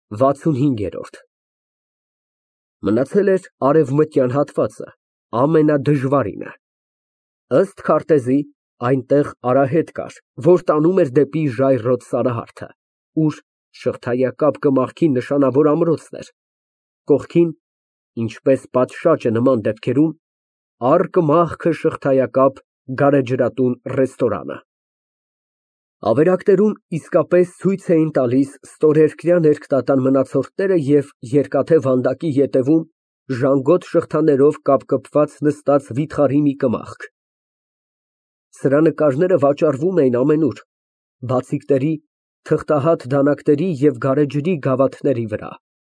65։ Մնացել էր արևմտյան հատվածը, ամենադժվարինը։ Ըստ քարտեզի, այնտեղ արահետ կար, որ տանում էր դեպի ժայռոտ Սարահարթը, ուր շղթայակապ կմախքի նշանավոր ամրոցն էր, կողքին, ինչպես պատշաճը նման դեպքերում, առկմախքը շղթայակապ գարեջրատուն ռեստորանը։ Ավերակներում իսկապես ցույց էին տալիս ստորերկրյա ներկտատան մնացորդները և Երկաթե վանդակի ետևում ժանգոտ շղթաներով կապկպված նստած վիթխարի մի կմախք։ Սրա նկարները վաճառվում էին ամենուր, բացիկների, թղթահատ դանակների և գարեջրի գավաթների վրա։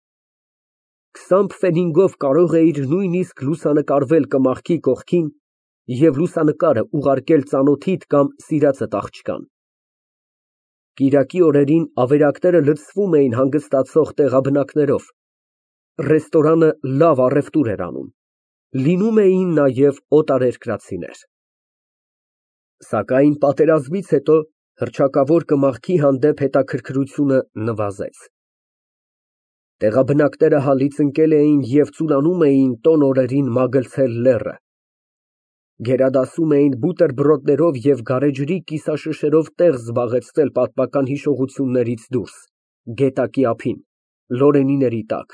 20 փֆենիգով կարող էիր նույնիսկ լուսանկարվել կմախքի կողքին և լուսանկարը ուղարկել ծանոթիդ կամ սիրածդ աղջկան։ Կիրակի օրերին ավերակները լցվում էին հանգստացող տեղաբնակներով, ռեստորանը լավ առևտուր էր անում, լինում էին նաև օտարերկրացիներ։ Սակայն պատերազմից հետո հռչակավոր կմախքի հանդեպ հետաքրքրությունը նվազեց։ Տեղաբնակները հալից ընկել էին և ծուլանում էին տոն օրերին մագլցել լեռը, գերադասում էին բուտերբրոդներով և գարեջրի կիսաշշերով տեղ զբաղեցնել պատմական հիշողություններից դուրս, գետակի ափին, լորենիների տակ։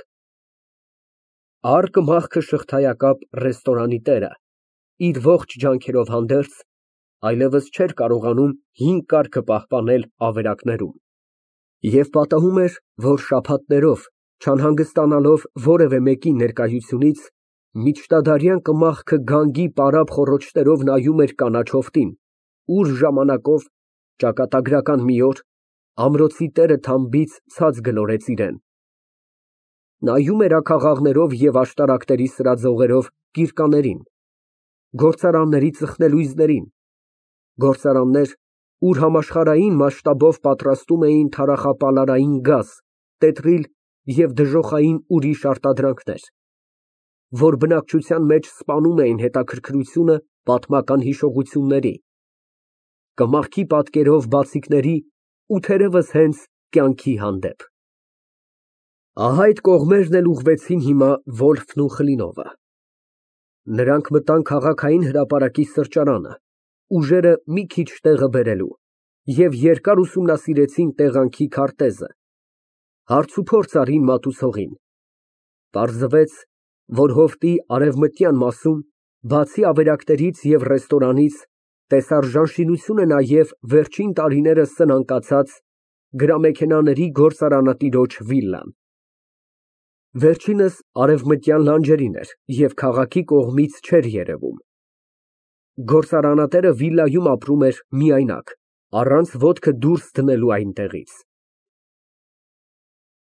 Առկմախքը շղթայակապ ռեստորանի տերը, իր ողջ ջանքերով հանդերձ, այլևս չէր կարողանում հին կարգը պահպանել ավերակներում և պատահում էր, որ շաբաթներով, չանհանգստանալով որևէ մեկի ներկայությունից, միջնադարյան կմախքը գանգի պարապ խոռոչներով նայում էր կանաչ հովտին, ուր ժամանակով, ճակատագրական մի օր, ամրոցի տերը թամբից ցած գլորեց իրան, նայում էր աքաղաղներով և աշտարակների սրածողերով կիրկաներին, գործարանների ծխնելույզներին, գործարաններ, ուր համաշխարհային մասշտաբով պատրաստում էին թարախապալարային գազ, տետրիլ և դժոխային ուրիշ արտադրանքներ, որ բնակչության մեջ սպանում էին հետաքրքրությունը պատմական հիշողությունների, կմախքի պատկերով բացիկների ու թերևս հենց կյանքի հանդեպ։ Ահա այդ կողմերն էլ ուղղվեցին հիմա Վոլֆն ու Խլինովը։ Նրանք մտան քաղաքային հրապարակի սրճարանը, ուժերը մի քիչ տեղը բերելու, և երկար ուսումնասիրեցին տեղանքի քարտեզը, հարցուփորձ արին մատուցողին։ Պարզվեց, որ հովտի արևմտյան մասում, բացի ավերակներից և ռեստորանից, տեսարժան շինություն է նաև վերջին տարիներս սնանկացած գրամեքենաների գործարանատիրոջ վիլլան։ Վերջինս արևմտյան լանջերին էր և քաղաքի կողմից չէր երևում։ Գործարանատերը վիլայում ապրում էր միայնակ, առանց ոտքը դուրս դնելու այնտեղից։